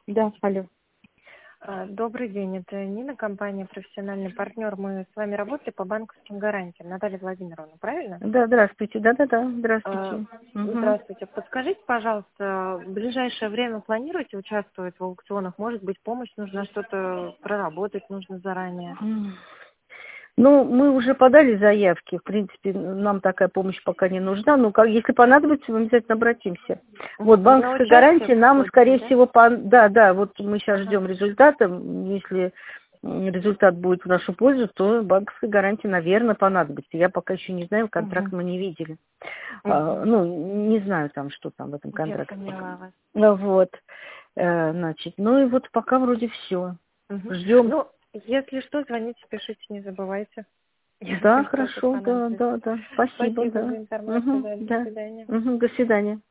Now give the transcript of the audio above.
Да, алло. Добрый день, это Нина, компания «Профессиональный партнер». Мы с вами работали по банковским гарантиям. Наталья Владимировна, правильно? Да, здравствуйте. Да-да-да, Э, здравствуйте. Угу. Здравствуйте. Подскажите, пожалуйста, в ближайшее время планируете участвовать в аукционах? Может быть, помощь нужна, что-то проработать нужно заранее? Ну, мы уже подали заявки. В принципе, нам такая помощь пока не нужна. Ну, как, если понадобится, мы обязательно обратимся. Вот, Для банковская участия гарантия нам, входите, скорее да? всего, да, вот мы сейчас Ага. ждем результата. Если результат будет в нашу пользу, то банковская гарантия, наверное, понадобится. Я пока еще не знаю, контракт Угу. мы не видели. Угу. Ну, не знаю там, что там в этом Я контракте. поняла вас. Ну, вот, значит, ну и вот пока вроде все. Угу. Ждем. Ну, если что, звоните, пишите, не забывайте, Да, если что-то хорошо, понадобится. да. Спасибо, Спасибо да. за информацию, Угу, да, до да. свидания. Угу, до свидания.